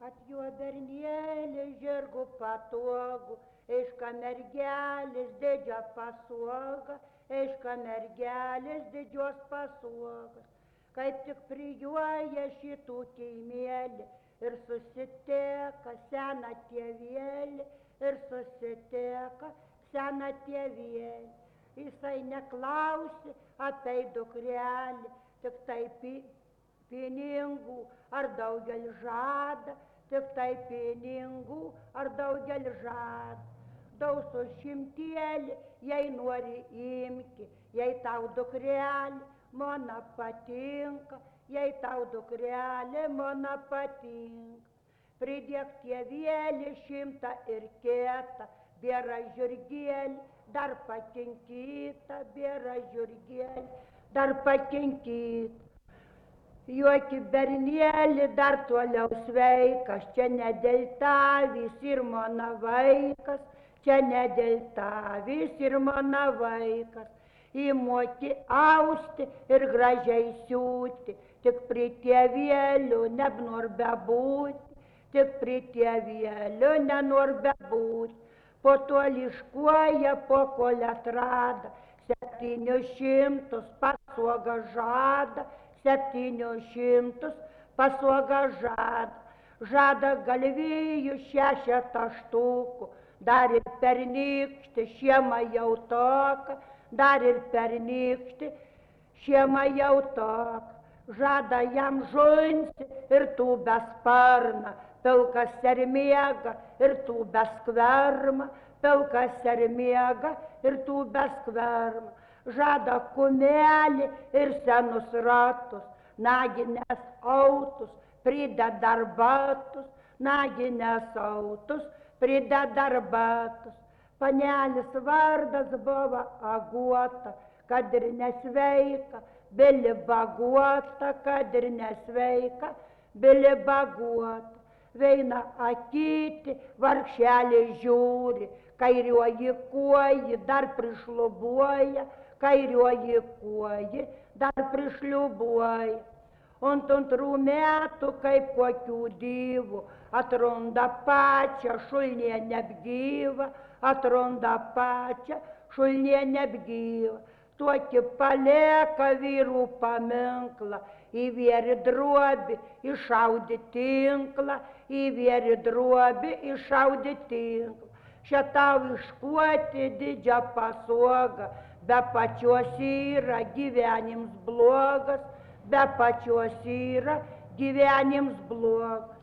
Atjo bernėlį žirgų patogų, eiška mergelės didžia pasuoga, eiška mergelės didžios pasuogas. Kaip tik prijuoja šitų keimėlį ir susiteka seną tėvėlį, ir susiteka seną tėvėlį. Jisai neklausi apie dukrelį, tik tai pinigų ar daugel žada, tik tai pinigų ar daugel žada. Dausų šimtėlį, jei nori imki, jei tau dukrelį, mona patinka, jei tau dukrelį, mona patinka. Pridėk tėvėlį 100 ir ketą, bėra žiurgėlį, dar pakinkyta, bėra žiurgėlį, dar pakinkyta. Juoki bernėlį dar toliau sveikas, čia ne dėl tavis ir mano vaikas, čia ne dėl tavis ir mano vaikas. Įmoki austi ir gražiai siūti, tik prie tėvėlių nenor bebūti, tik prie tėvėlių nenor bebūti. Po to liškuoja po koletrada, 700 pasuoga žada, 700 pasuoga žada. Žada galvijų 6 štukų, dar ir pernykštį šiemą jau toką, dar ir pernykštį šiemą jau toką. Žada jam žunsi ir tūbę sparną, pilkas sermiega ir tūbę skvermą, pilkas sermiega ir tūbę skvermą. Žada kumelį ir senus ratus, naginės autus, prideda dar batus, naginės autus, prideda dar batus. Panelis vardas buvo Aguota, kad ir nesveika, bili baguota, kad ir nesveika, bili baguota. Veina akyti, vargšelį žiūri, kairioji kuoji dar prišlubuoja, kairioji kuoji dar prišliubuoja. Ant 2 metų kaip kokių dyvų, atranda pačią šulnė neapgyva, atranda pačią šulnė neapgyva. Tokį palieka vyrų paminklą, įvėri drobį, išaudi tinklą, įvėri drobį, išaudi tinklą. Šitau iškuoti didžią pasuogą, be pačios yra gyvenims blogas, be pačios yra gyvenims blogas.